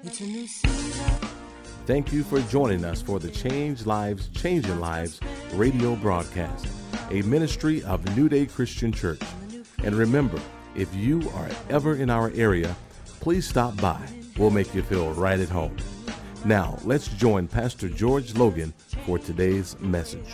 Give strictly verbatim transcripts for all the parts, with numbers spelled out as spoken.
It's a new season. Thank you for joining us for the Change Lives, Changing Lives radio broadcast, a ministry of New Day Christian Church. And remember, if you are ever in our area, please stop by. We'll make you feel right at home. Now, let's join Pastor George Logan for today's message.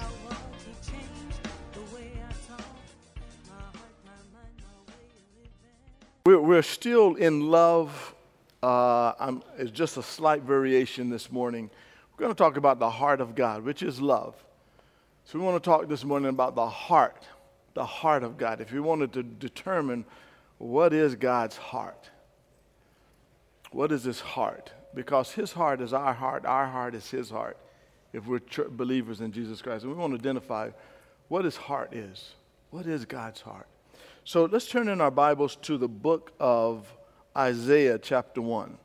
We're, we're still in love. Uh, I'm, it's just a slight variation this morning. We're going to talk about the heart of God, which is love. So we want to talk this morning about the heart, the heart of God. If you wanted to determine what is God's heart, what is his heart? Because his heart is our heart, our heart is his heart, if we're tr- believers in Jesus Christ. And we want to identify what his heart is. What is God's heart? So let's turn in our Bibles to the book of Isaiah chapter one.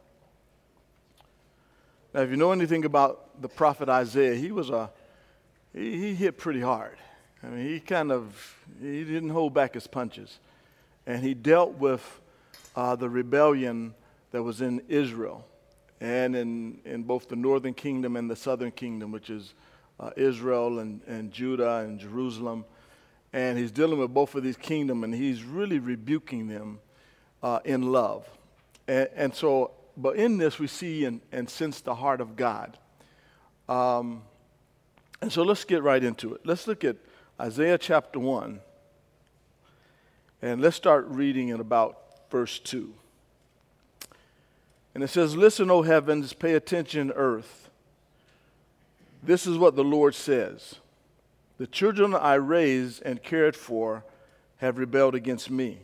Now, if you know anything about the prophet Isaiah, he was a, he, he hit pretty hard. I mean, he kind of, he didn't hold back his punches. And he dealt with uh, the rebellion that was in Israel and in, in both the northern kingdom and the southern kingdom, which is uh, Israel and, and Judah and Jerusalem. And he's dealing with both of these kingdoms, and he's really rebuking them uh, in love. And, and so, but in this we see and, and sense the heart of God. Um, and so let's get right into it. Let's look at Isaiah chapter one, and let's start reading in about verse two. And it says, "Listen, O heavens, pay attention, earth. This is what the Lord says. The children I raised and cared for have rebelled against me.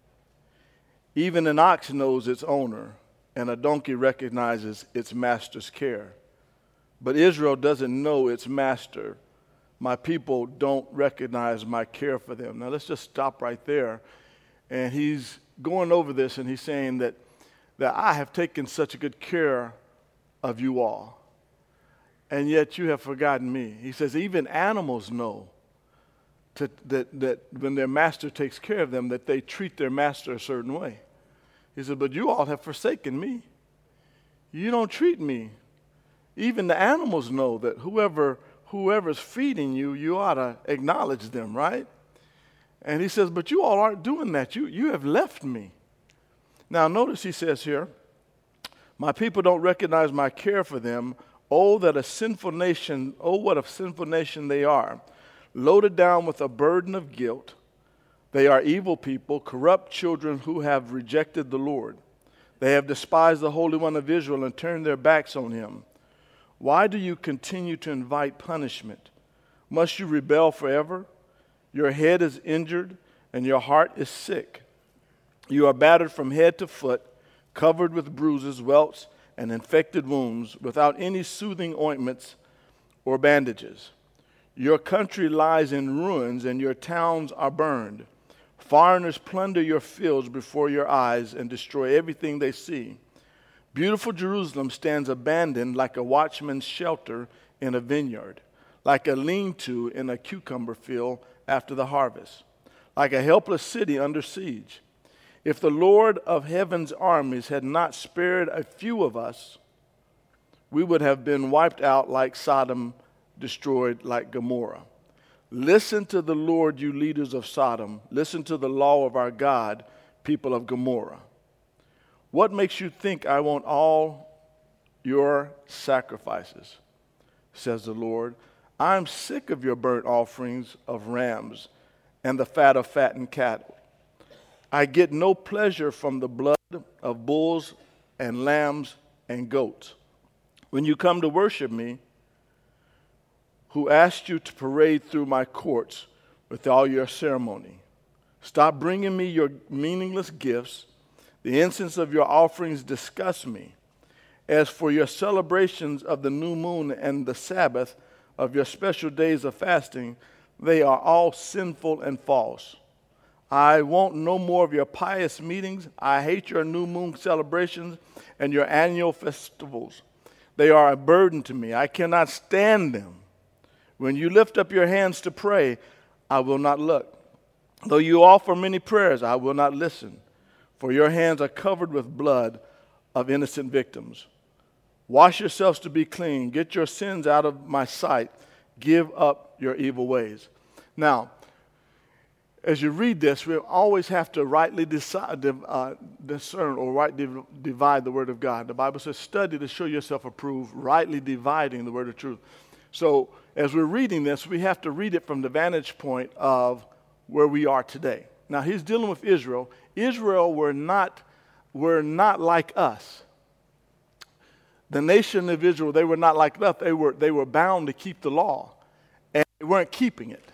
Even an ox knows its owner, and a donkey recognizes its master's care. But Israel doesn't know its master. My people don't recognize my care for them." Now let's just stop right there. And he's going over this, and he's saying that, that I have taken such a good care of you all, and yet you have forgotten me. He says even animals know to, that, that when their master takes care of them, that they treat their master a certain way. He said, but you all have forsaken me. You don't treat me. Even the animals know that whoever whoever's feeding you, you ought to acknowledge them, right? And he says, but you all aren't doing that. You, you have left me. Now notice he says here, my people don't recognize my care for them. Oh, that a sinful nation, oh, what a sinful nation they are, loaded down with a burden of guilt. They are evil people, corrupt children who have rejected the Lord. They have despised the Holy One of Israel and turned their backs on him. Why do you continue to invite punishment? Must you rebel forever? Your head is injured and your heart is sick. You are battered from head to foot, covered with bruises, welts, and infected wounds, without any soothing ointments or bandages. Your country lies in ruins, and your towns are burned. Foreigners plunder your fields before your eyes and destroy everything they see. Beautiful Jerusalem stands abandoned like a watchman's shelter in a vineyard, like a lean-to in a cucumber field after the harvest, like a helpless city under siege. If the Lord of heaven's armies had not spared a few of us, we would have been wiped out like Sodom, destroyed like Gomorrah. Listen to the Lord, you leaders of Sodom. Listen to the law of our God, people of Gomorrah. What makes you think I want all your sacrifices, says the Lord? I'm sick of your burnt offerings of rams and the fat of fattened cattle. I get no pleasure from the blood of bulls and lambs and goats. When you come to worship me, who asked you to parade through my courts with all your ceremony? Stop bringing me your meaningless gifts. The incense of your offerings disgust me. As for your celebrations of the new moon and the Sabbath, of your special days of fasting, they are all sinful and false. I want no more of your pious meetings. I hate your new moon celebrations and your annual festivals. They are a burden to me. I cannot stand them. When you lift up your hands to pray, I will not look. Though you offer many prayers, I will not listen. For your hands are covered with blood of innocent victims. Wash yourselves to be clean. Get your sins out of my sight. Give up your evil ways. Now, as you read this, we always have to rightly decide, uh, discern or rightly divide the word of God. The Bible says, study to show yourself approved, rightly dividing the word of truth. So as we're reading this, we have to read it from the vantage point of where we are today. Now, he's dealing with Israel. Israel were not, were not like us. The nation of Israel, they were not like us. They were, they were bound to keep the law, and they weren't keeping it.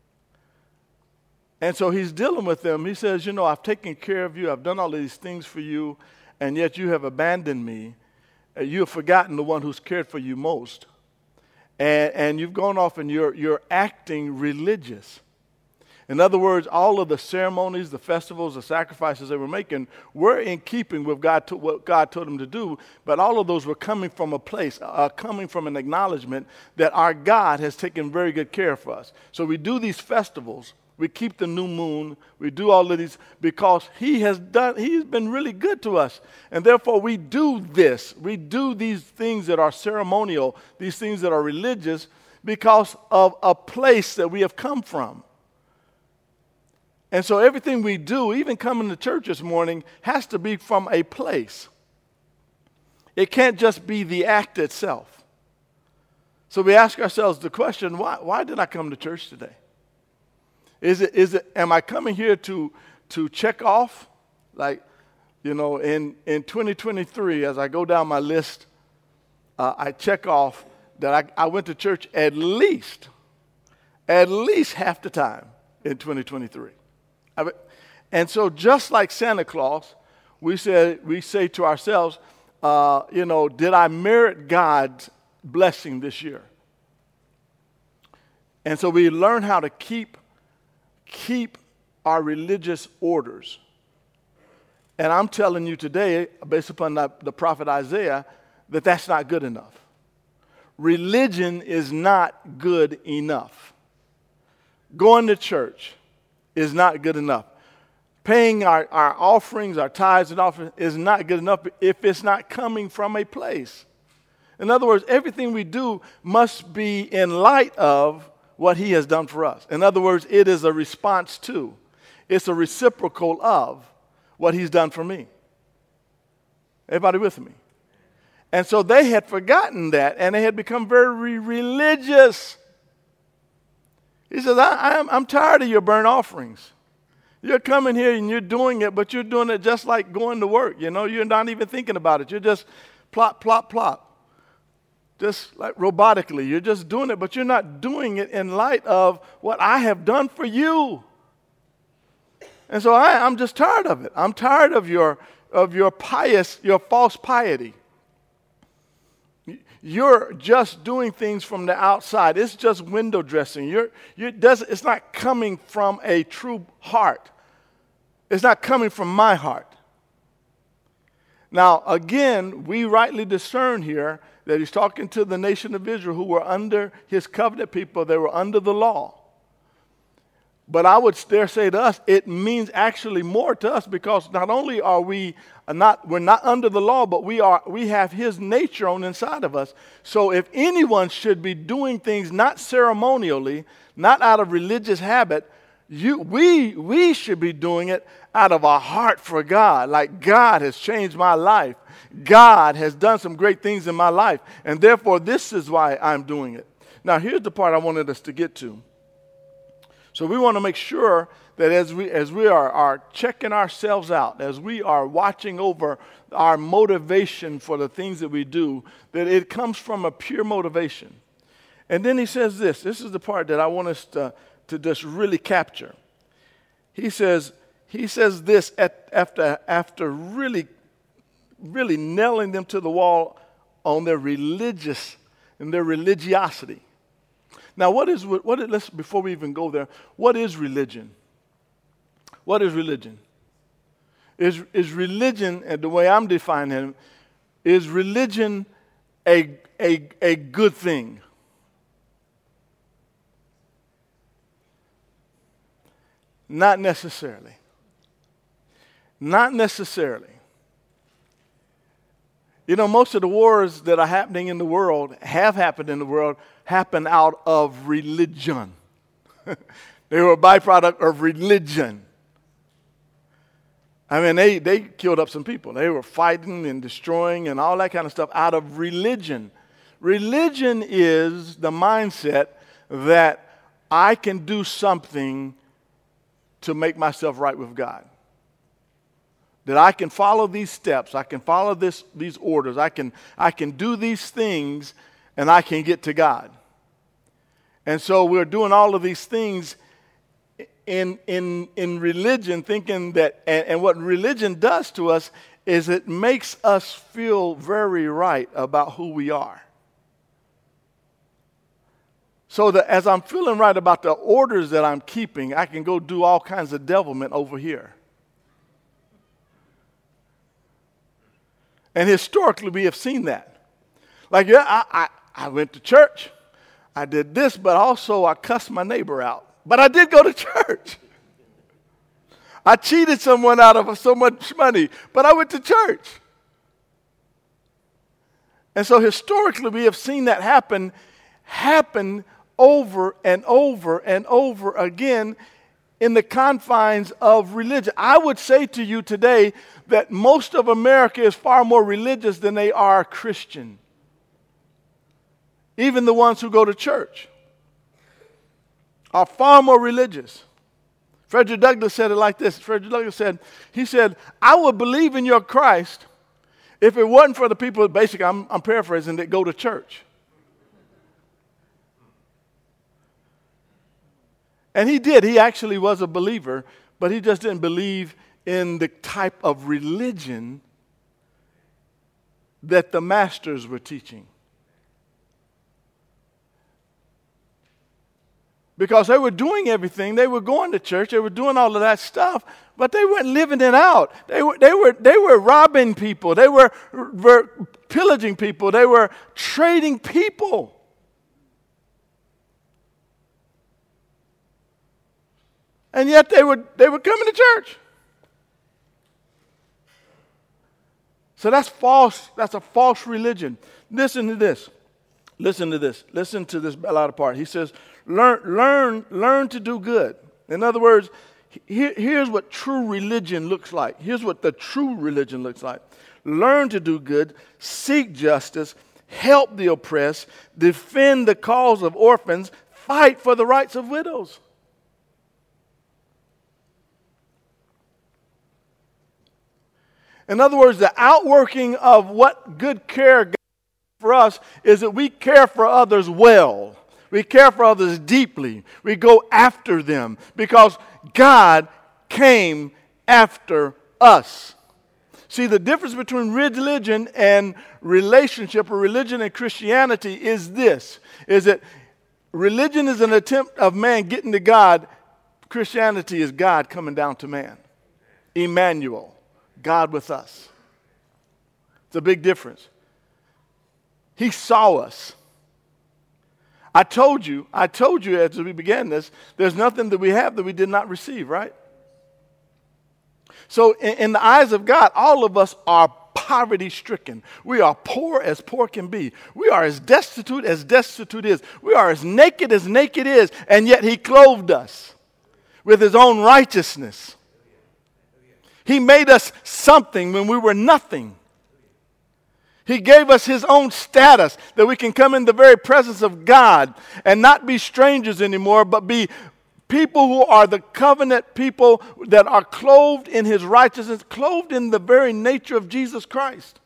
And so he's dealing with them. He says, you know, I've taken care of you. I've done all of these things for you, and yet you have abandoned me. You have forgotten the one who's cared for you most. And, and you've gone off and you're, you're acting religious. In other words, all of the ceremonies, the festivals, the sacrifices they were making were in keeping with God to, what God told them to do, but all of those were coming from a place, uh, coming from an acknowledgement that our God has taken very good care of us. So we do these festivals. We keep the new moon. We do all of these because he has done, he's been really good to us. And therefore we do this. We do these things that are ceremonial, these things that are religious because of a place that we have come from. And so everything we do, even coming to church this morning, has to be from a place. It can't just be the act itself. So we ask ourselves the question, why, why did I come to church today? Is it, is it, am I coming here to, to check off? Like, you know, in, in twenty twenty-three, as I go down my list, uh, I check off that I, I went to church at least, at least half the time in twenty twenty-three. I, and so just like Santa Claus, we say, we say to ourselves, uh, you know, did I merit God's blessing this year? And so we learn how to keep keep our religious orders. And I'm telling you today, based upon the, the prophet Isaiah, that that's not good enough. Religion is not good enough. Going to church is not good enough. Paying our, our offerings, our tithes and offerings is not good enough if it's not coming from a place. In other words, everything we do must be in light of what he has done for us. In other words, it is a response to, it's a reciprocal of what he's done for me. Everybody with me? And so they had forgotten that, and they had become very religious. He says, I, I'm, I'm tired of your burnt offerings. You're coming here and you're doing it, but you're doing it just like going to work. You know, you're not even thinking about it. You're just plop, plop, plop. Just like robotically, you're just doing it, but you're not doing it in light of what I have done for you. And so I, I'm just tired of it. I'm tired of your of your pious, your false piety. You're just doing things from the outside. It's just window dressing. You're, you does, it's not coming from a true heart. It's not coming from my heart. Now, again, we rightly discern here that he's talking to the nation of Israel who were under his covenant people. They were under the law. But I would dare say to us, it means actually more to us because not only are we not, we're not under the law, but we are, we have his nature on the inside of us. So if anyone should be doing things not ceremonially, not out of religious habit, you, we, we should be doing it out of a heart for God. Like God has changed my life. God has done some great things in my life, and therefore this is why I'm doing it. Now, here's the part I wanted us to get to. So we want to make sure that as we as we are, are checking ourselves out, as we are watching over our motivation for the things that we do, that it comes from a pure motivation. And then he says this. This is the part that I want us to, to just really capture. He says, he says this at, after, after really really nailing them to the wall on their religious and their religiosity. Now, what is what? Is, let's before we even go there, what is religion? What is religion? Is is religion, and the way I'm defining it, is religion a a a good thing? Not necessarily. Not necessarily. You know, most of the wars that are happening in the world, have happened in the world, happen out of religion. They were a byproduct of religion. I mean, they, they killed up some people. They were fighting and destroying and all that kind of stuff out of religion. Religion is the mindset that I can do something to make myself right with God. That I can follow these steps, I can follow this, these orders, I can, I can do these things, and I can get to God. And so we're doing all of these things in, in, in religion, thinking that, and, and what religion does to us is it makes us feel very right about who we are. So that as I'm feeling right about the orders that I'm keeping, I can go do all kinds of devilment over here. And historically, we have seen that. Like, yeah, I, I, I went to church. I did this, but also I cussed my neighbor out. But I did go to church. I cheated someone out of so much money, but I went to church. And so historically, we have seen that happen, happen over and over and over again in the confines of religion. I would say to you today that most of America is far more religious than they are Christian. Even the ones who go to church are far more religious. Frederick Douglass said it like this. Frederick Douglass said, he said, I would believe in your Christ if it wasn't for the people, basically, I'm, I'm paraphrasing, that go to church. And he did. He actually was a believer, but he just didn't believe in the type of religion that the masters were teaching. Because they were doing everything. They were going to church. They were doing all of that stuff, but they weren't living it out. They were, they were, they were robbing people. They were, were pillaging people. They were trading people. And yet they were, they were coming to church. So that's false. That's a false religion. Listen to this. Listen to this. Listen to this latter part. He says, learn, learn, learn to do good. In other words, here, here's what true religion looks like. Here's what the true religion looks like. Learn to do good, seek justice, help the oppressed, defend the cause of orphans, fight for the rights of widows. In other words, the outworking of what good care God for us is that we care for others well. We care for others deeply. We go after them because God came after us. See, the difference between religion and relationship, or religion and Christianity, is this, is that religion is an attempt of man getting to God. Christianity is God coming down to man. Emmanuel. God with us. It's a big difference. He saw us. I told you, I told you as we began this, there's nothing that we have that we did not receive, right? So in, in the eyes of God, all of us are poverty-stricken. We are poor as poor can be. We are as destitute as destitute is. We are as naked as naked is, and yet He clothed us with His own righteousness. He made us something when we were nothing. He gave us His own status that we can come in the very presence of God and not be strangers anymore, but be people who are the covenant people that are clothed in His righteousness, clothed in the very nature of Jesus Christ.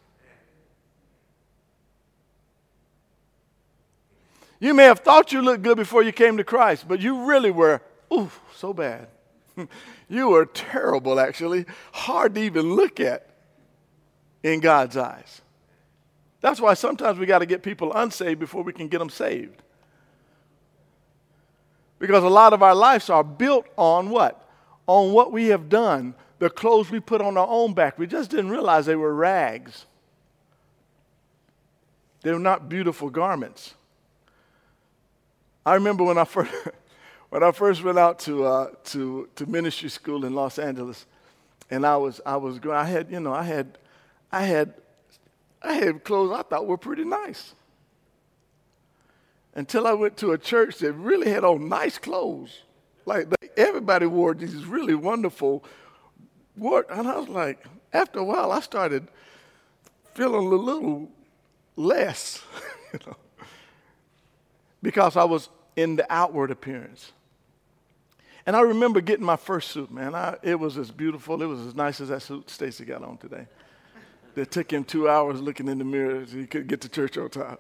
You may have thought you looked good before you came to Christ, but you really were, ooh, so bad. You were terrible, actually. Hard to even look at in God's eyes. That's why sometimes we got to get people unsaved before we can get them saved. Because a lot of our lives are built on what? On what we have done, the clothes we put on our own back. We just didn't realize they were rags. They were not beautiful garments. I remember when I first... When I first went out to uh, to to ministry school in Los Angeles, and I was I was going, I had you know I had I had I had clothes I thought were pretty nice. Until I went to a church that really had on nice clothes. Like, everybody wore these really wonderful, wore, and I was like, after a while, I started feeling a little less, you know, because I was in the outward appearance. And I remember getting my first suit, man. I, it was as beautiful, it was as nice as that suit Stacy got on today. It took him two hours looking in the mirror so he couldn't get to church on time.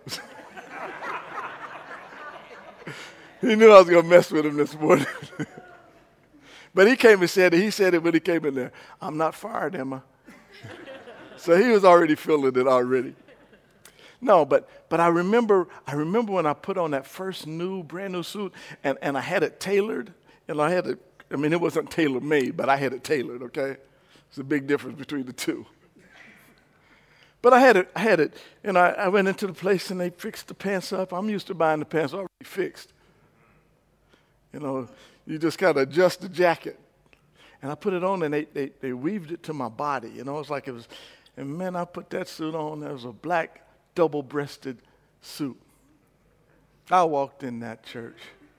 He knew I was going to mess with him this morning. But he came and said it. He said it when he came in there. I'm not fired, Emma. So he was already feeling it already. No, but but I remember I remember when I put on that first new, brand new suit, and, and I had it tailored. And I had it, I mean, it wasn't tailor-made, but I had it tailored, okay? There's a big difference between the two. But I had it, I had it, and I, I went into the place and they fixed the pants up. I'm used to buying the pants already fixed. You know, you just kind of adjust the jacket. And I put it on and they, they, they weaved it to my body. You know, it's like it was, and man, I put that suit on. There was a black double-breasted suit. I walked in that church.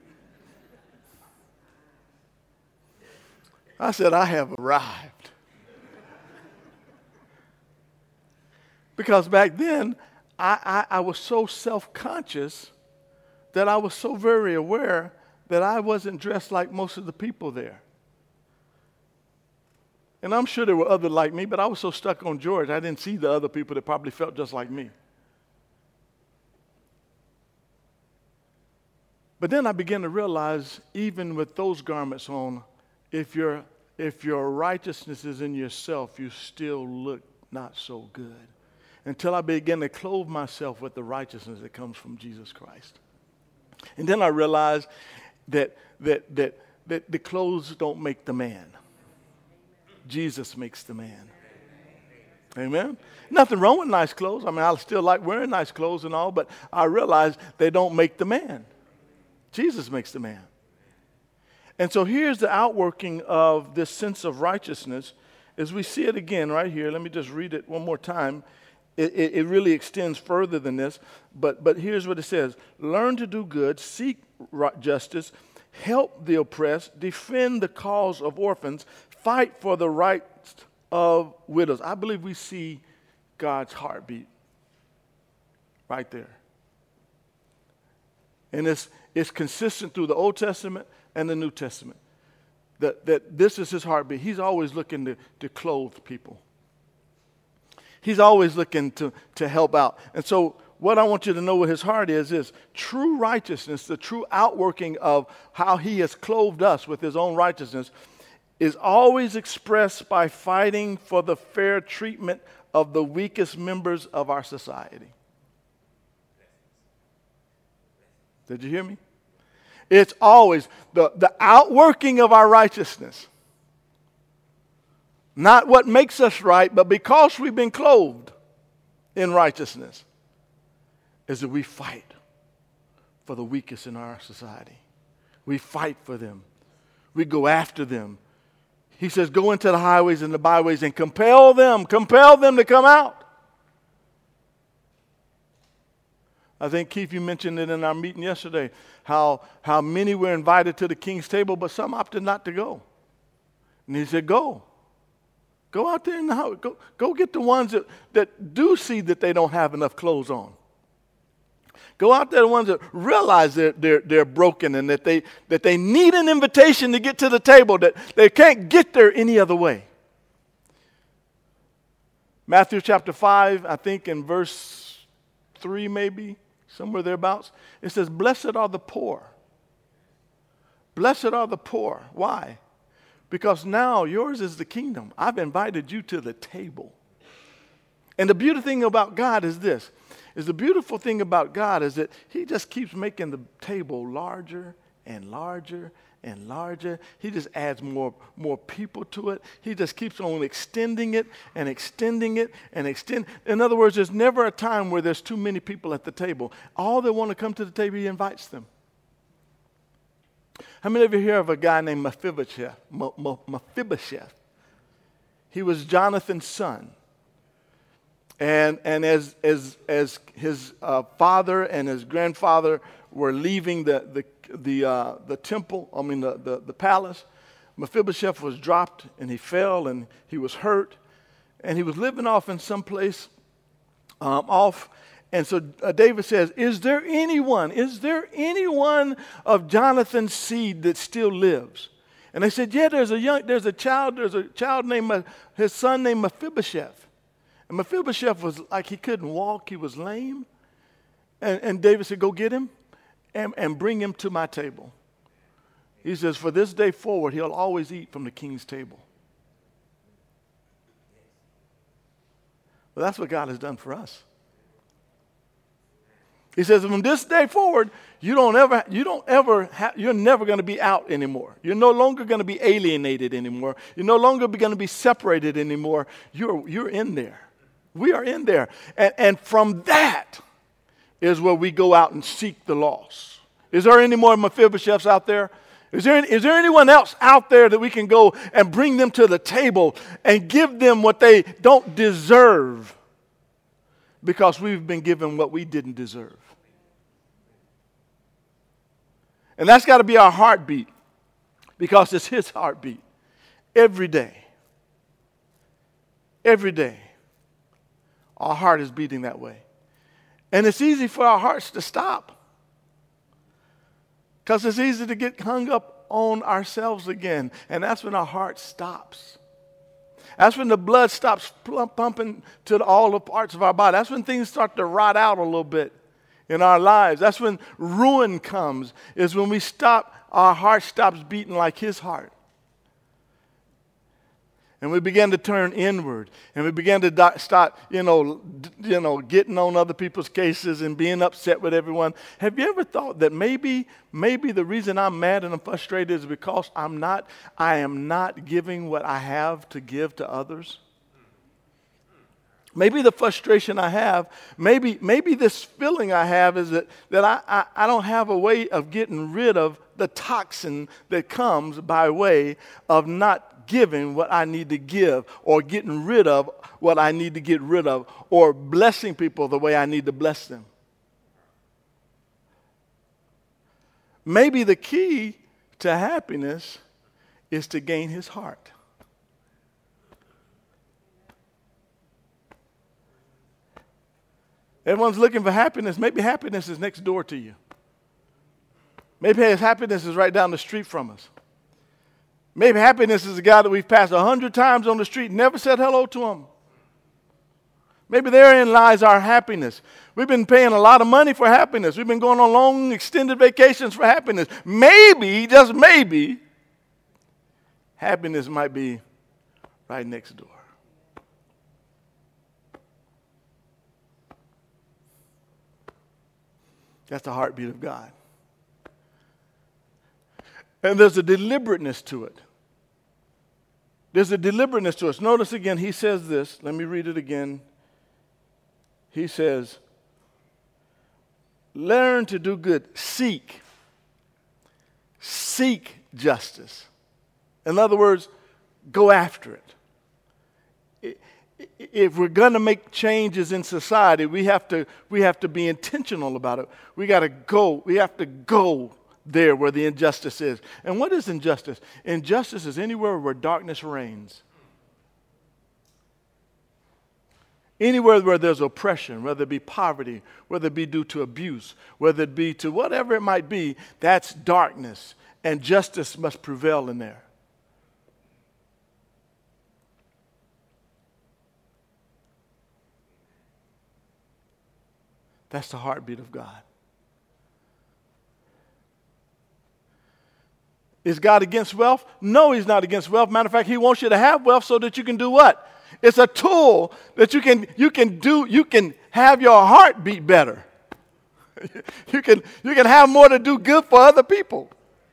I said, I have arrived. Because back then, I, I, I was so self-conscious that I was so very aware that I wasn't dressed like most of the people there. And I'm sure there were others like me, but I was so stuck on George, I didn't see the other people that probably felt just like me. But then I began to realize, even with those garments on, if your if your righteousness is in yourself, you still look not so good. Until I began to clothe myself with the righteousness that comes from Jesus Christ. And then I realized that that that that the clothes don't make the man. Jesus makes the man. Amen? Nothing wrong with nice clothes. I mean, I still like wearing nice clothes and all, but I realized they don't make the man. Jesus makes the man. And so here's the outworking of this sense of righteousness as we see it again right here. Let me just read it one more time. It, it, it really extends further than this, but, but here's what it says. Learn to do good, seek justice, help the oppressed, defend the cause of orphans, fight for the rights of widows. I believe we see God's heartbeat right there. And it's, it's consistent through the Old Testament and the New Testament. That, that this is his heartbeat. He's always looking to, to clothe people. He's always looking to, to help out. And so what I want you to know what his heart is, is true righteousness, the true outworking of how he has clothed us with his own righteousness, is always expressed by fighting for the fair treatment of the weakest members of our society. Did you hear me? It's always the, the outworking of our righteousness. Not what makes us right, but because we've been clothed in righteousness, is that we fight for the weakest in our society. We fight for them. We go after them. He says, go into the highways and the byways and compel them, compel them to come out. I think, Keith, you mentioned it in our meeting yesterday, how, how many were invited to the king's table, but some opted not to go. And he said, go. Go out there in the house. Go, go get the ones that, that do see that they don't have enough clothes on. Go out there, the ones that realize they're, they're, they're broken and that they, that they need an invitation to get to the table, that they can't get there any other way. Matthew chapter five, I think in verse three maybe, somewhere thereabouts, it says, blessed are the poor. Blessed are the poor. Why? Because now yours is the kingdom. I've invited you to the table. And the beautiful thing about God is this, is the beautiful thing about God is that he just keeps making the table larger and larger and larger. He just adds more, more people to it. He just keeps on extending it and extending it and extend. In other words, there's never a time where there's too many people at the table. All that want to come to the table, he invites them. How many of you hear of a guy named Mephibosheth? Mephibosheth. He was Jonathan's son. And, and as, as, as his uh, father and his grandfather were leaving the, the, the, uh, the temple, I mean the, the, the palace, Mephibosheth was dropped and he fell and he was hurt. And he was living off in some place um, off. And so uh, David says, is there anyone, is there anyone of Jonathan's seed that still lives? And they said, yeah, there's a young, there's a child, there's a child named, uh, his son named Mephibosheth. And Mephibosheth was like, he couldn't walk, he was lame. And, and David said, go get him and, and bring him to my table. He says, for this day forward, he'll always eat from the king's table. Well, that's what God has done for us. He says, from this day forward, you don't ever, you don't ever, ha- you're never going to be out anymore. You're no longer going to be alienated anymore. You're no longer going to be separated anymore. You're, you're in there. We are in there. And, and from that is where we go out and seek the lost. Is there any more Mephibosheths out there? Is there, is there anyone else out there that we can go and bring them to the table and give them what they don't deserve because we've been given what we didn't deserve? And that's got to be our heartbeat because it's his heartbeat every day. Every day. Our heart is beating that way. And it's easy for our hearts to stop. Because it's easy to get hung up on ourselves again. And that's when our heart stops. That's when the blood stops pumping to all the parts of our body. That's when things start to rot out a little bit in our lives. That's when ruin comes, is when we stop, our heart stops beating like his heart. And we begin to turn inward, and we begin to do- start, you know, d- you know, getting on other people's cases and being upset with everyone. Have you ever thought that maybe, maybe the reason I'm mad and I'm frustrated is because I'm not, I am not giving what I have to give to others? Maybe the frustration I have, maybe, maybe this feeling I have is that, that I, I, I don't have a way of getting rid of the toxin that comes by way of not giving what I need to give, or getting rid of what I need to get rid of, or blessing people the way I need to bless them. Maybe the key to happiness is to gain his heart. Everyone's looking for happiness. Maybe happiness is next door to you. Maybe his happiness is right down the street from us. Maybe happiness is a guy that we've passed a hundred times on the street, never said hello to him. Maybe therein lies our happiness. We've been paying a lot of money for happiness. We've been going on long, extended vacations for happiness. Maybe, just maybe, happiness might be right next door. That's the heartbeat of God. And there's a deliberateness to it. There's a deliberateness to us. Notice again, he says this. Let me read it again. He says, learn to do good. Seek. Seek justice. In other words, go after it. If we're going to make changes in society, we have to, we have to be intentional about it. We got to go. We have to go there where the injustice is. And what is injustice? Injustice is anywhere where darkness reigns. Anywhere where there's oppression, whether it be poverty, whether it be due to abuse, whether it be to whatever it might be, that's darkness. And justice must prevail in there. That's the heartbeat of God. Is God against wealth? No, he's not against wealth. Matter of fact, he wants you to have wealth so that you can do what? It's a tool that you can you can do, you can have your heart beat better. you can you can have more to do good for other people.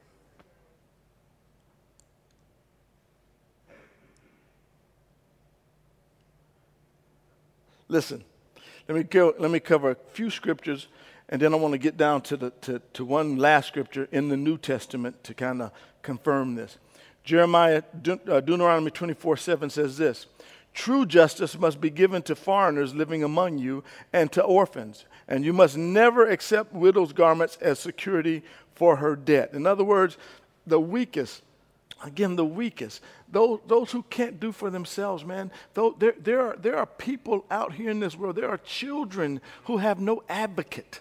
Listen, let me go, let me cover a few scriptures, and then I want to get down to the to, to one last scripture in the New Testament to kind of confirm this. Jeremiah, De, uh, Deuteronomy twenty-four seven says this: True justice must be given to foreigners living among you and to orphans. And you must never accept widow's garments as security for her debt. In other words, the weakest, again, the weakest, those, those who can't do for themselves, man, though there, there, are, there are people out here in this world, there are children who have no advocate.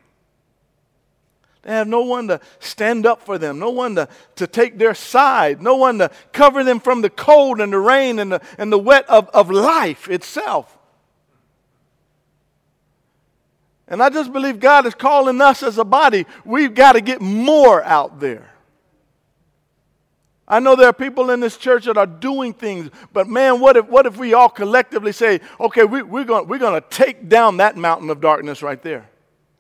They have no one to stand up for them, no one to, to take their side, no one to cover them from the cold and the rain and the, and the wet of, of life itself. And I just believe God is calling us as a body. We've got to get more out there. I know there are people in this church that are doing things, but man, what if what if we all collectively say, okay, we, we're going we're going to take down that mountain of darkness right there.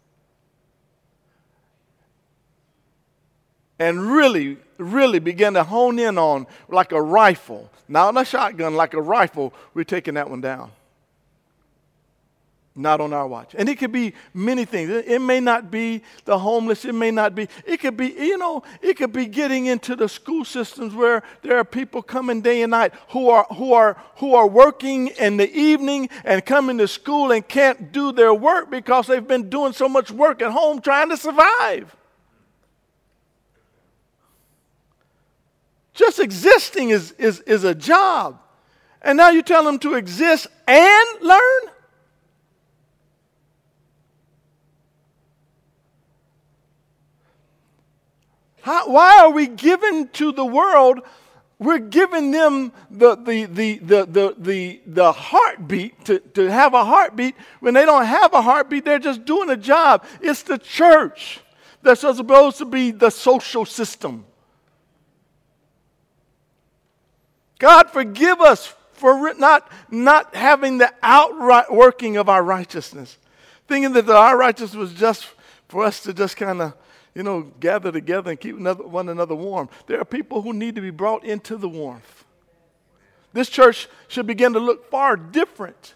And really, really begin to hone in on, like a rifle, not a shotgun, like a rifle, we're taking that one down. Not on our watch. And it could be many things. It, it may not be the homeless. It may not be. It could be, you know, it could be getting into the school systems where there are people coming day and night who are who are who are working in the evening and coming to school and can't do their work because they've been doing so much work at home trying to survive. Just existing is, is, is a job. And now you tell them to exist and learn? How, why are we giving to the world, we're giving them the, the, the, the, the, the, the heartbeat, to, to have a heartbeat. When they don't have a heartbeat, they're just doing a job. It's the church that's supposed to be the social system. God, forgive us for not, not having the outright working of our righteousness. Thinking that our righteousness was just for us to just kind of, you know, gather together and keep another, one another warm. There are people who need to be brought into the warmth. This church should begin to look far different.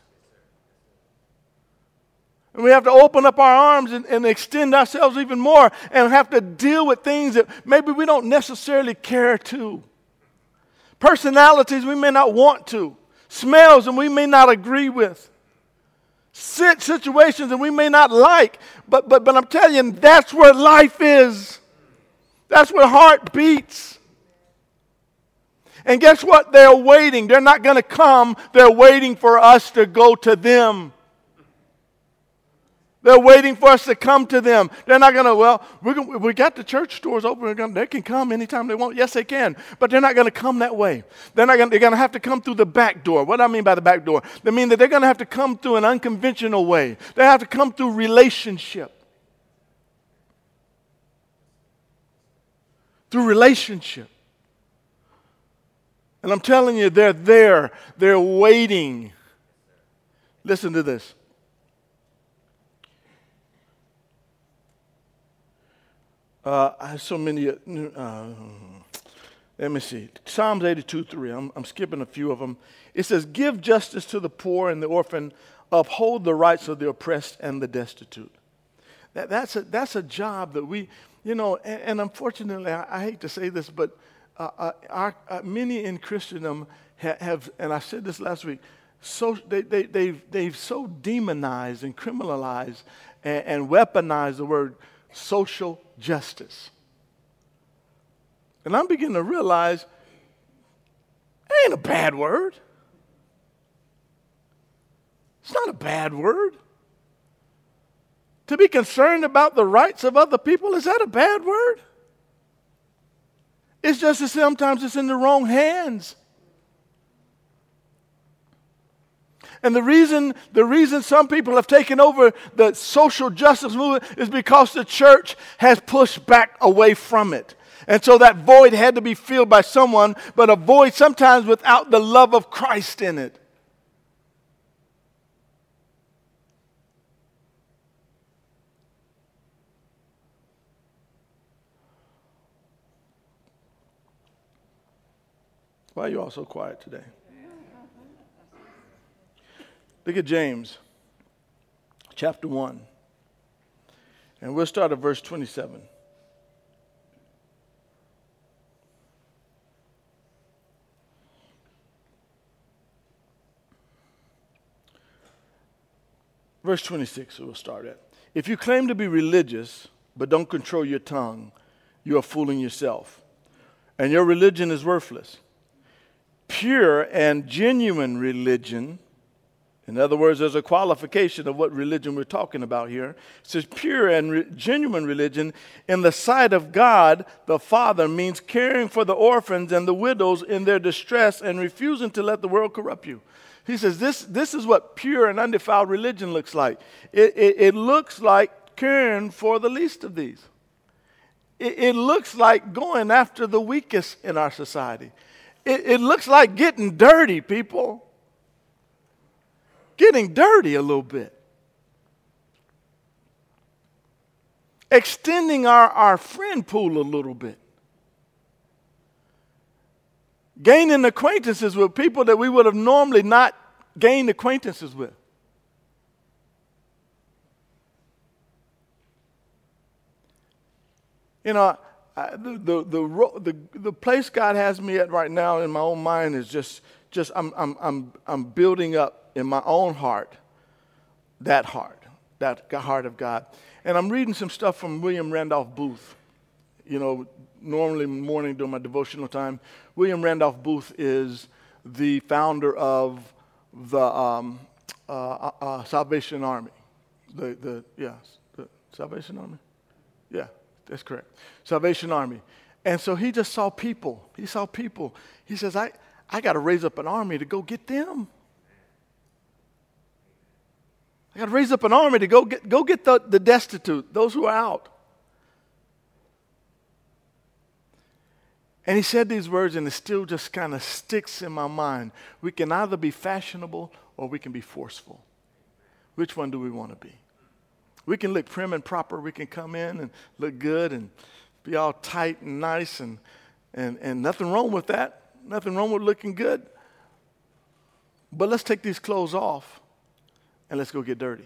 And we have to open up our arms and, and extend ourselves even more and have to deal with things that maybe we don't necessarily care to. Personalities we may not want to. Smells that we may not agree with. Sit situations that we may not like. But, but, but I'm telling you, that's where life is. That's where heart beats. And guess what? They're waiting. They're not going to come. They're waiting for us to go to them. They're waiting for us to come to them. They're not going to, well, we're gonna, we got the church doors open. Gonna, they can come anytime they want. Yes, they can. But they're not going to come that way. They're not gonna, they're going to have to come through the back door. What do I mean by the back door? They mean that they're going to have to come through an unconventional way. They have to come through relationship. Through relationship. And I'm telling you, they're there. They're waiting. Listen to this. Uh, I have so many, uh, uh, let me see, Psalms eighty-two three, I'm, I'm skipping a few of them. It says, give justice to the poor and the orphan, uphold the rights of the oppressed and the destitute. That, that's, a, that's a job that we, you know, and, and unfortunately, I, I hate to say this, but uh, uh, our, uh, many in Christendom ha, have, and I said this last week, so they, they, they've, they've so demonized and criminalized and, and weaponized the word social justice. And I'm beginning to realize it ain't a bad word. It's not a bad word. To be concerned about the rights of other people, is that a bad word? It's just that sometimes it's in the wrong hands. And the reason, the reason some people have taken over the social justice movement is because the church has pushed back away from it. And so that void had to be filled by someone, but a void sometimes without the love of Christ in it. Why are you all so quiet today? Look at James, chapter one. And we'll start at verse twenty-seven. Verse twenty-six, we'll start at. If you claim to be religious, but don't control your tongue, you are fooling yourself, and your religion is worthless. Pure and genuine religion, in other words, there's a qualification of what religion we're talking about here. It says pure and re- genuine religion in the sight of God the Father means caring for the orphans and the widows in their distress and refusing to let the world corrupt you. He says this, this is what pure and undefiled religion looks like. It, it, it looks like caring for the least of these. It, it looks like going after the weakest in our society. It, it looks like getting dirty, people. Getting dirty a little bit. Extending our, our friend pool a little bit. Gaining acquaintances with people that we would have normally not gained acquaintances with. You know, I, the, the, the, the, the place God has me at right now in my own mind is just, just I'm, I'm, I'm, I'm building up in my own heart that heart, that heart of God. And I'm reading some stuff from William Randolph Booth. You know, normally in the morning during my devotional time, William Randolph Booth is the founder of the um, uh, uh, Salvation Army. The, the, yeah, the Salvation Army? Yeah, that's correct. Salvation Army. And so he just saw people. He saw people. He says, I, I got to raise up an army to go get them. I got to raise up an army to go get, go get the, the destitute, those who are out. And he said these words, and it still just kind of sticks in my mind. We can either be fashionable or we can be forceful. Which one do we want to be? We can look prim and proper. We can come in and look good and be all tight and nice, and, and, and nothing wrong with that. Nothing wrong with looking good. But let's take these clothes off and let's go get dirty.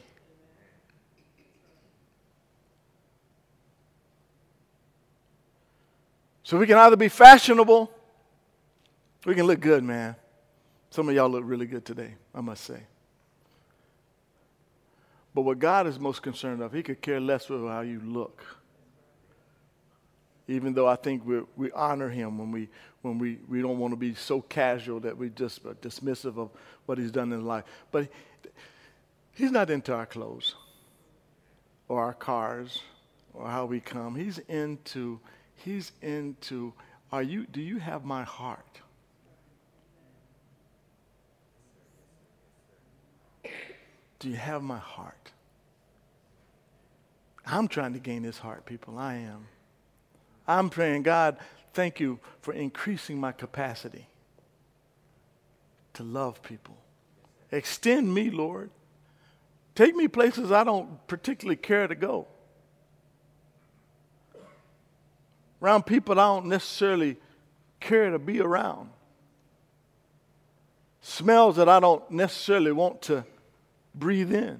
So we can either be fashionable, we can look good, man. Some of y'all look really good today, I must say. But what God is most concerned of, he could care less with how you look. Even though I think we we honor him when we when we, we don't want to be so casual that we just are dismissive of what he's done in life. But he's not into our clothes or our cars or how we come. He's into He's into, are you, do you have my heart? Do you have my heart? I'm trying to gain his heart, people. I am. I'm praying, God, thank you for increasing my capacity to love people. Extend me, Lord. Take me places I don't particularly care to go. Around people I don't necessarily care to be around. Smells that I don't necessarily want to breathe in.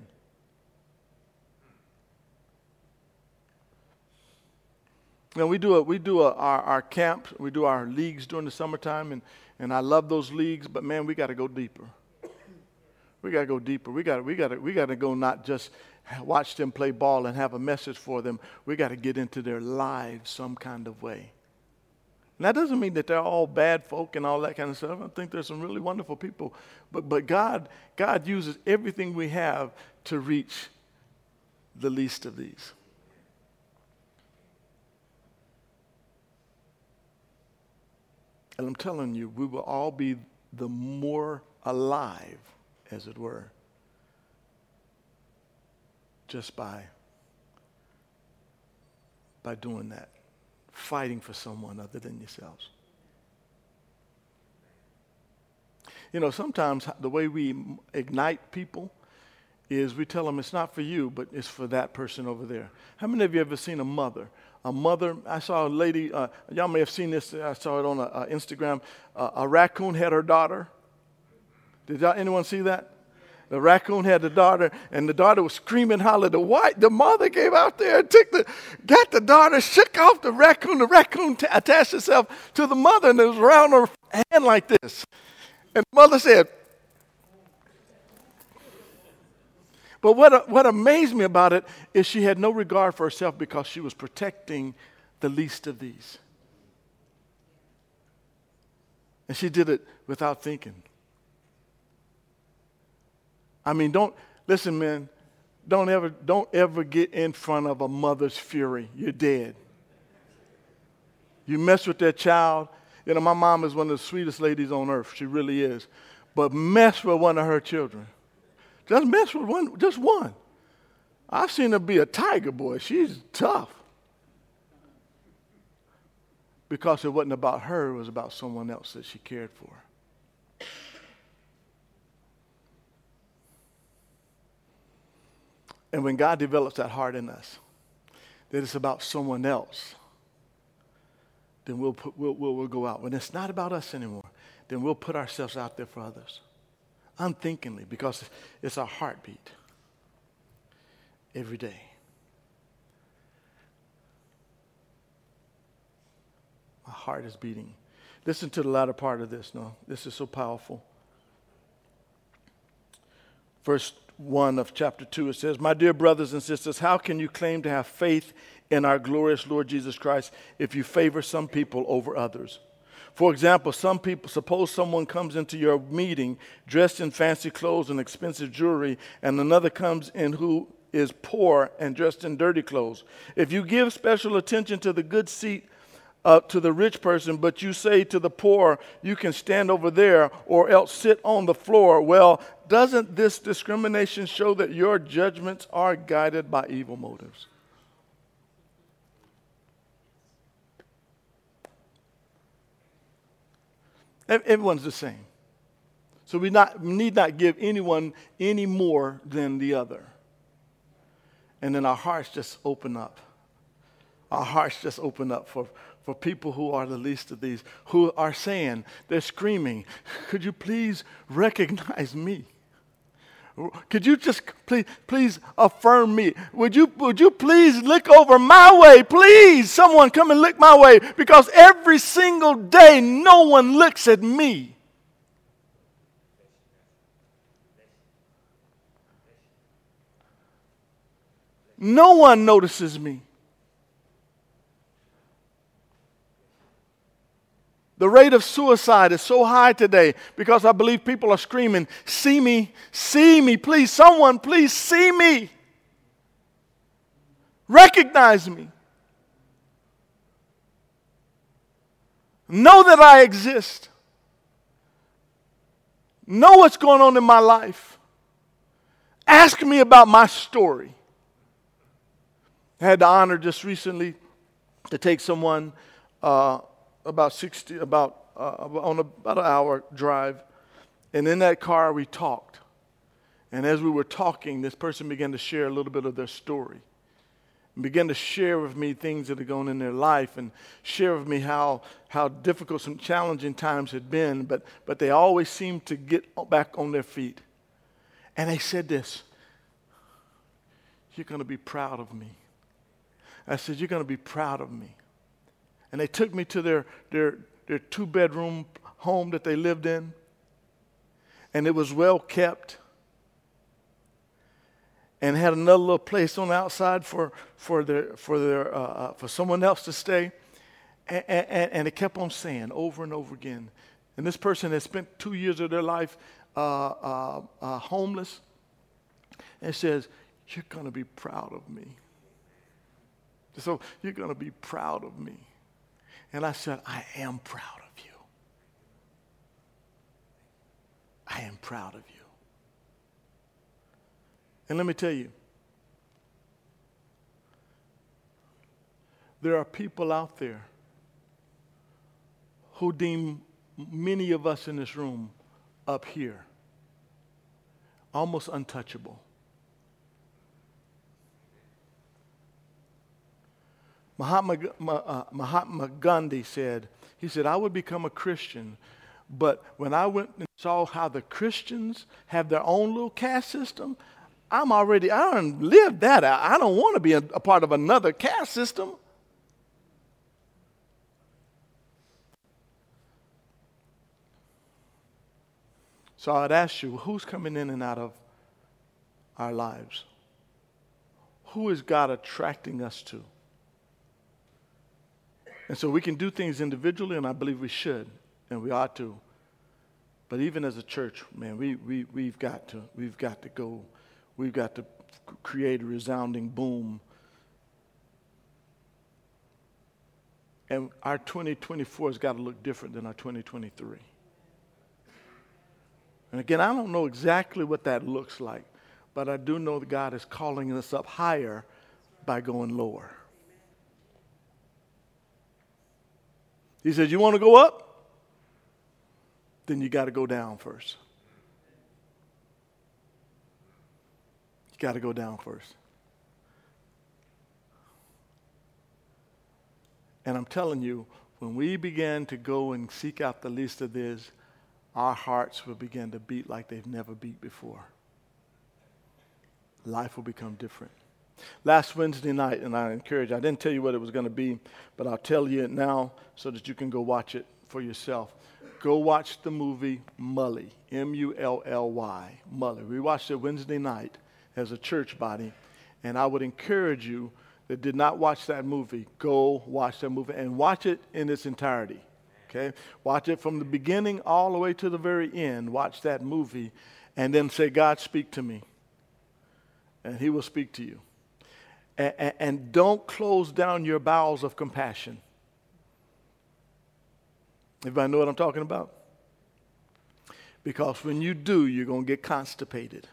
You know, we do a, we do a, our, our camp, we do our leagues during the summertime, and, and I love those leagues, but man, we got to go deeper. We got to go deeper. We got we got to we got to go not just watch them play ball and have a message for them. We got to get into their lives some kind of way. And that doesn't mean that they're all bad folk and all that kind of stuff. I think there's some really wonderful people. But but God God uses everything we have to reach the least of these. And I'm telling you, we will all be the more alive, as it were, just by, by doing that, fighting for someone other than yourselves. You know, sometimes the way we ignite people is we tell them it's not for you, but it's for that person over there. How many of you ever seen a mother? A mother, I saw a lady, uh, y'all may have seen this, I saw it on a, uh, Instagram. Uh, a raccoon had her daughter. Did y'all, anyone see that? The raccoon had the daughter, and the daughter was screaming, hollering. The white, the mother came out there and took the, got the daughter, shook off the raccoon. The raccoon t- attached itself to the mother, and it was around her hand like this. And the mother said, But what, what amazed me about it is she had no regard for herself because she was protecting the least of these. And she did it without thinking. I mean, don't, listen, man, don't ever, don't ever get in front of a mother's fury. You're dead. You mess with that child. You know, my mom is one of the sweetest ladies on earth. She really is. But mess with one of her children. Just mess with one, just one. I've seen her be a tiger, boy. She's tough. Because it wasn't about her, it was about someone else that she cared for. And when God develops that heart in us, that it's about someone else, then we'll, put, we'll, we'll, we'll go out. When it's not about us anymore, then we'll put ourselves out there for others. Unthinkingly, because it's our heartbeat every day. My heart is beating. Listen to the latter part of this. No, this is so powerful. Verse one of chapter two, it says, "My dear brothers and sisters, how can you claim to have faith in our glorious Lord Jesus Christ if you favor some people over others? For example, some people, suppose someone comes into your meeting dressed in fancy clothes and expensive jewelry, and another comes in who is poor and dressed in dirty clothes. If you give special attention to the good seat uh, to the rich person, but you say to the poor, you can stand over there or else sit on the floor, well, doesn't this discrimination show that your judgments are guided by evil motives?" Everyone's the same. So we, not, we need not give anyone any more than the other. And then our hearts just open up. Our hearts just open up for, for people who are the least of these, who are saying, they're screaming, "Could you please recognize me? Could you just please, please affirm me? Would you, would you please look over my way? Please, someone come and look my way, because every single day no one looks at me." No one notices me. The rate of suicide is so high today because I believe people are screaming, "See me, see me, please, someone, please see me. Recognize me. Know that I exist. Know what's going on in my life. Ask me about my story." I had the honor just recently to take someone uh, about sixty, about uh, on a, about an hour drive, and in that car we talked. And as we were talking, this person began to share a little bit of their story, and began to share with me things that had gone in their life, and share with me how how difficult some challenging times had been, but but they always seemed to get back on their feet. And they said this: "You're going to be proud of me." I said, "You're going to be proud of me." And they took me to their, their, their two-bedroom home that they lived in. And it was well kept. And had another little place on the outside for, for, their, for, their, uh, uh, for someone else to stay. And, and, and it kept on saying over and over again. And this person had spent two years of their life uh, uh, uh, homeless. And it says, "You're going to be proud of me. So you're going to be proud of me." And I said, "I am proud of you. I am proud of you." And let me tell you, there are people out there who deem many of us in this room up here almost untouchable. Mahatma, uh, Mahatma Gandhi said, he said, "I would become a Christian, but when I went and saw how the Christians have their own little caste system, I'm already, I don't live that out. I don't want to be a, a part of another caste system." So I'd ask you, who's coming in and out of our lives? Who is God attracting us to? And so we can do things individually, and I believe we should, and we ought to. But even as a church, man, we, we, we've got to, we've got to go, we've got to create a resounding boom. And our twenty twenty-four has got to look different than our twenty twenty-three. And again, I don't know exactly what that looks like, but I do know that God is calling us up higher by going lower. He says, you want to go up? Then you got to go down first. You got to go down first. And I'm telling you, when we begin to go and seek out the least of this, our hearts will begin to beat like they've never beat before. Life will become different. Last Wednesday night, and I encourage you, I didn't tell you what it was going to be, but I'll tell you it now so that you can go watch it for yourself. Go watch the movie Mully, M U L L Y, Mully. We watched it Wednesday night as a church body, and I would encourage you that did not watch that movie, go watch that movie and watch it in its entirety, okay? Watch it from the beginning all the way to the very end. Watch that movie and then say, God, speak to me, and he will speak to you. And, and, and don't close down your bowels of compassion. Everybody know what I'm talking about? Because when you do, you're going to get constipated.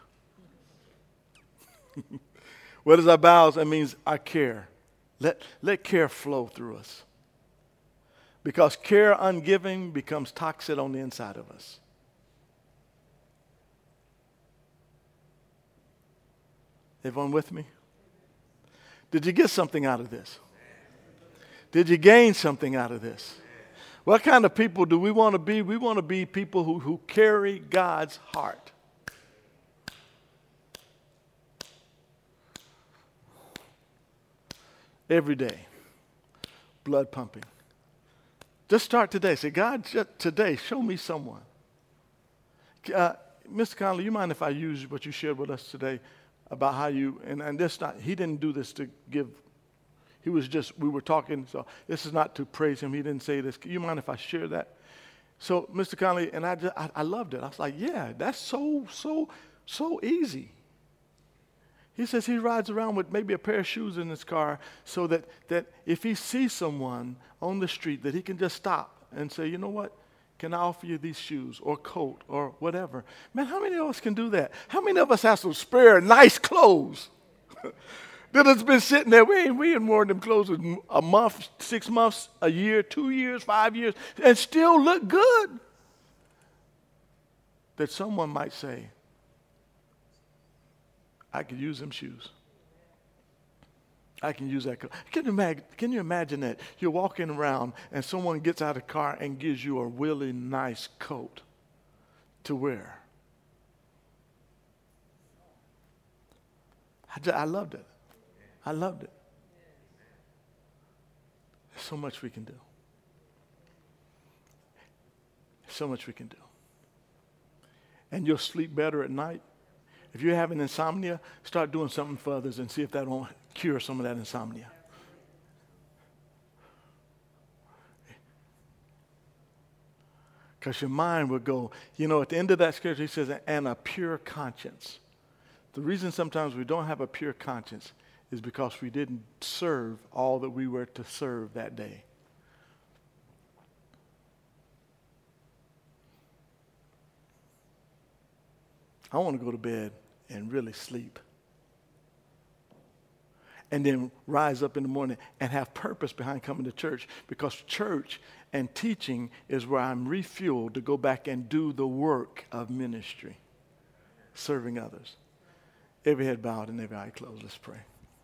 What is our bowels? That means our care. Let, let care flow through us. Because care ungiving becomes toxic on the inside of us. Everyone with me? Did you get something out of this? Did you gain something out of this? What kind of people do we want to be? We want to be people who, who carry God's heart. Every day. Blood pumping. Just start today. Say, God, just today, show me someone. Uh, Mister Conley, you mind if I use what you shared with us today about how you, and, and this not, he didn't do this to give, he was just, we were talking, so this is not to praise him. He didn't say this. You mind if I share that? So, Mister Conley, and I, just, I, I loved it. I was like, yeah, that's so, so, so easy. He says he rides around with maybe a pair of shoes in his car so that, that if he sees someone on the street that he can just stop and say, you know what, can I offer you these shoes or coat or whatever? Man, how many of us can do that? How many of us have some spare nice clothes that has been sitting there? We ain't, we ain't worn them clothes in a month, six months, a year, two years, five years, and still look good. That someone might say, I could use them shoes. I can use that coat. Can you imagine, can you imagine that? You're walking around and someone gets out of the car and gives you a really nice coat to wear. I, just, I loved it. I loved it. There's so much we can do. There's so much we can do. And you'll sleep better at night. If you're having insomnia, start doing something for others and see if that won't cure some of that insomnia. Because your mind will go, you know, at the end of that scripture, he says, and a pure conscience. The reason sometimes we don't have a pure conscience is because we didn't serve all that we were to serve that day. I want to go to bed and really sleep. And then rise up in the morning and have purpose behind coming to church, because church and teaching is where I'm refueled to go back and do the work of ministry, serving others. Every head bowed and every eye closed. Let's pray.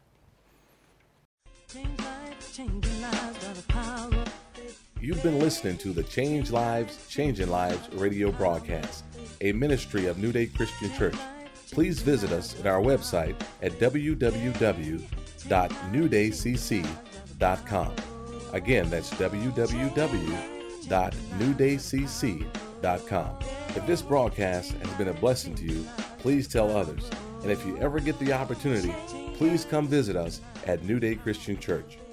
You've been listening to the Change Lives, Changing Lives radio broadcast, a ministry of New Day Christian Church. Please visit us at our website at w w w dot new day c c dot com. Again, that's w w w dot new day c c dot com. If this broadcast has been a blessing to you, please tell others. And if you ever get the opportunity, please come visit us at New Day Christian Church.